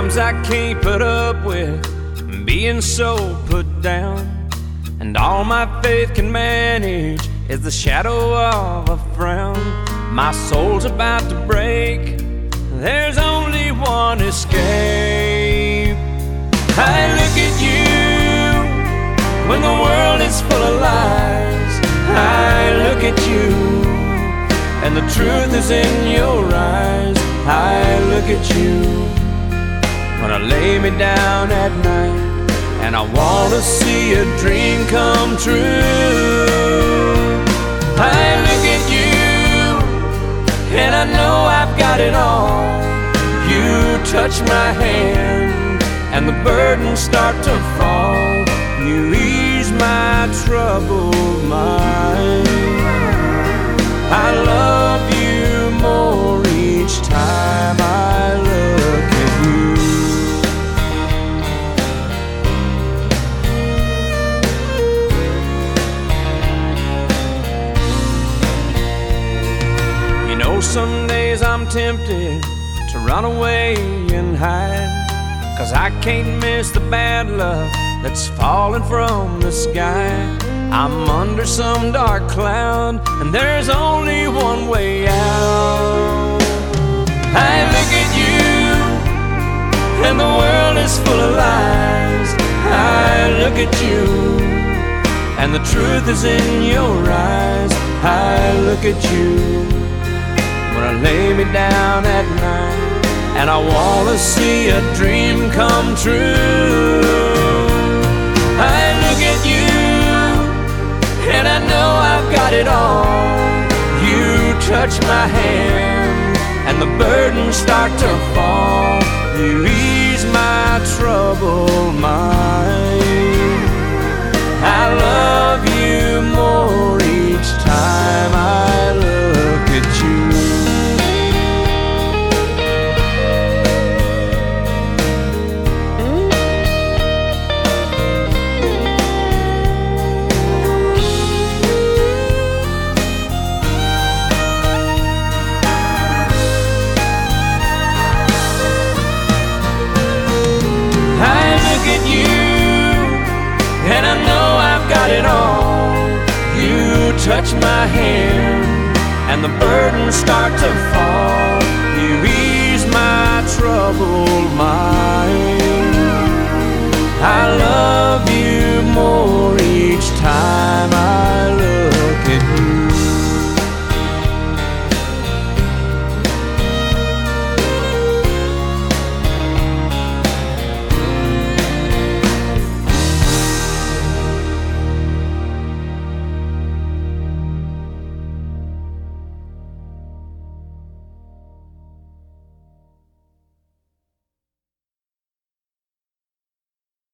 Sometimes I can't put up with being so put down, and all my faith can manage is the shadow of a frown. My soul's about to break, there's only one escape. I look at you when the world is full of lies. I look at you and the truth is in your eyes. I look at you when I lay me down at night and I want to see a dream come true. I look at you and I know I've got it all. You touch my hand and the burdens start to fall. You ease my troubled mind. I love you more each time I look at you. You know, some days I'm tempted to run away and hide, 'cause I can't miss the bad luck that's falling from the sky. I'm under some dark cloud and there's only one way out. I look at you and the world is full of lies. I look at you and the truth is in your eyes. I look at you when I lay me down at night and I wanna see a dream come true. I look at you and I know I've got it all. You touch my hand and the burdens start to fall. You ease my troubled mind. I love you more each time I look at you. And I know I've got it all. You touch my hand and the burdens start to fall. You ease my troubled mind. I love